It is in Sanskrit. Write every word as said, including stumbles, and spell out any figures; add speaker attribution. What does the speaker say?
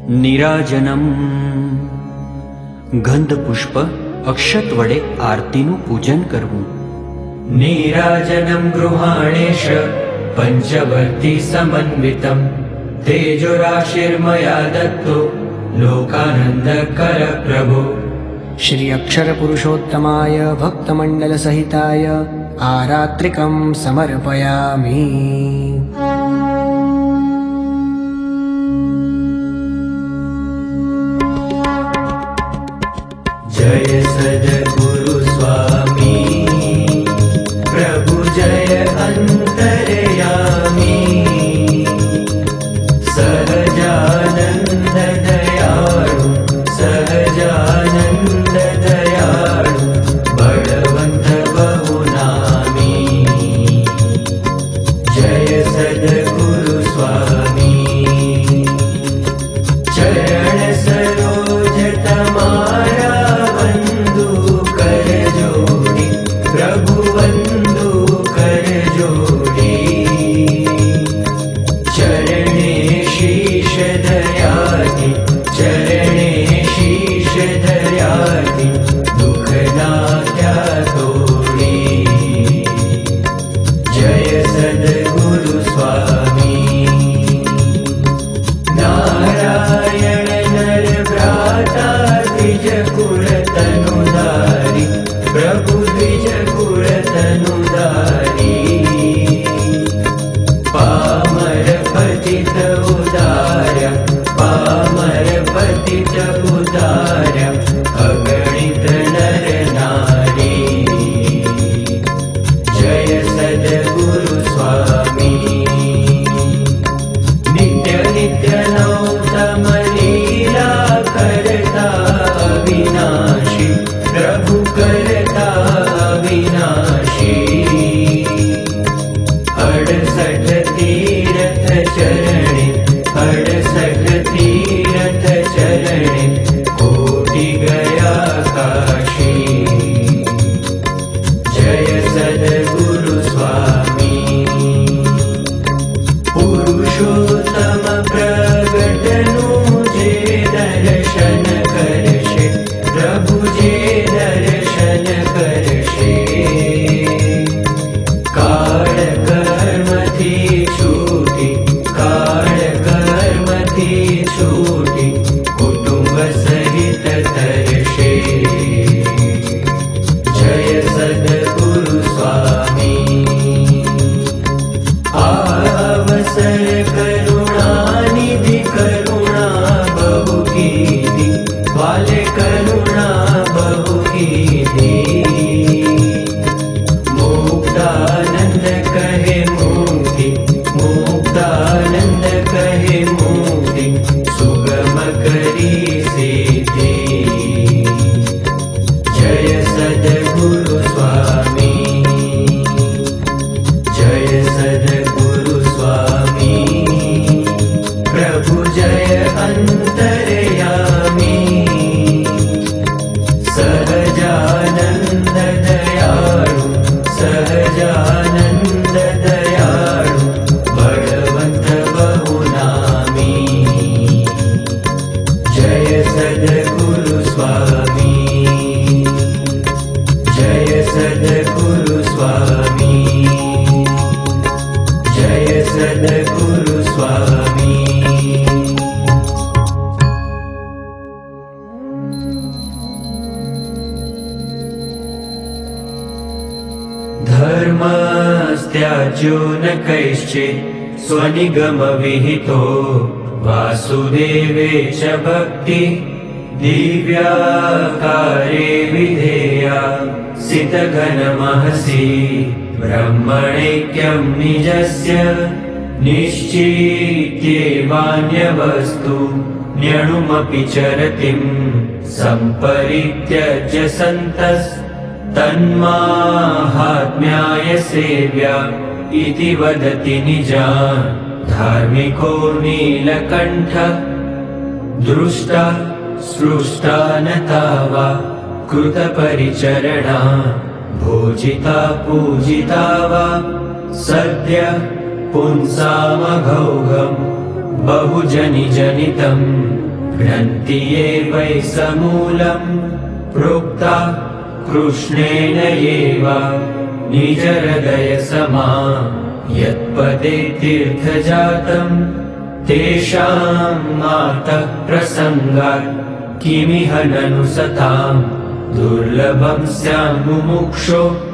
Speaker 1: નીરાજનમ ગંધ પુષ્પ અક્ષત વડે આરતીનું પૂજન કરવું.
Speaker 2: નીરાજનમ ગૃહાણેશ પંચવર્તી સમન્વિતમ તેજોરાશિર્મયા દત્તો લોકાનંદકર પ્રભો.
Speaker 3: श्री अक्षर पुरुषोत्तमाय भक्तमंडल सहिताय आरात्रिकं समर्पयामि.
Speaker 2: जय सद्गुरु स्वामी प्रभु जय अंतर्यामी सहजानंद दयाळु सहजानंद दयाळु बलवंत बहुनामी. जय सद्गुरु स्वामी चरण सरोज तमारा वंदु कर जोड़ी प्रभु वंदु कर जोड़ी. चरणे शीश दयाति चरणे शीश दयाति दुख नात्या तोड़ी. जय सद्गुरु स्वामी नारायण नर भ्राता द्विज कुल तनुधारी प्रभु द्विज कुल तनुधारी. पामर पतित उदार्य पामर पतित उदार्य अगणित नर नारी. जय सद्गुरु स्वामी नित्य नित्य नौतम लीला करता अविनाशी प्रभु करता अविनाशी. अड़सठ तीरथ चरणे अड़सठ तीरथ चरणे कोटि गया काशी. जय सद्गुरु स्वामी पुरुषोत्तम प्रगटनु जे दर्शन करशे प्रभु जे दर्शन करशे. काल कर्म थी छूटी काल कर्म थी छूटी कुटुंब सहित तरशे. जय सद्गुरु स्वामी आवसर करुणानिधि करुणा बहु कीधी वाले करुणा बहु कीधी. मुक्तानंद कहे मुक्ति मुक्तानंद कहे मुक्ति सुगम करी सिद्धि. जय सद्गुरु स्वामी जय सद्गुरु स्वामी प्रभु जय अंतर्यामी सहजानंद दयाळु सहजानंद दयाळु बलवंत बहुनामी. जय सद्गुरु स्वामी जय सद्गुरु स्वामी जय सद्गुरु स्वामी. धर्मस्त्याज्यो न कैश्चित् स्वनिगम विहितो वासुदेवे च भक्ति दिव्या कार्ये विधेया सितघन महसि ब्रह्मणैक्यं निजस्य निश्चित्येवान्यवस्तु न्यणुमपि चरतिं सम्परित्यज्य सन्तस् तन्माहात्म्याय सेव्या इति वदति निजान् धार्मिको नीलकण्ठ दृष्टा सृष्टा न तावा कृतपरिचरणा भोजिता पूजिता वा सद्य पुंसामघौघं बहुजनि जनितं घ्नन्ति ये वै समूलम् प्रोक्ता कृष्णेन एव निजहृदयसमा यत्पदे तीर्थजातम् तेषां मातः प्रसङ्गात् किमिह ननु सताम् दुर्लभं स्यान् मुमुक्षो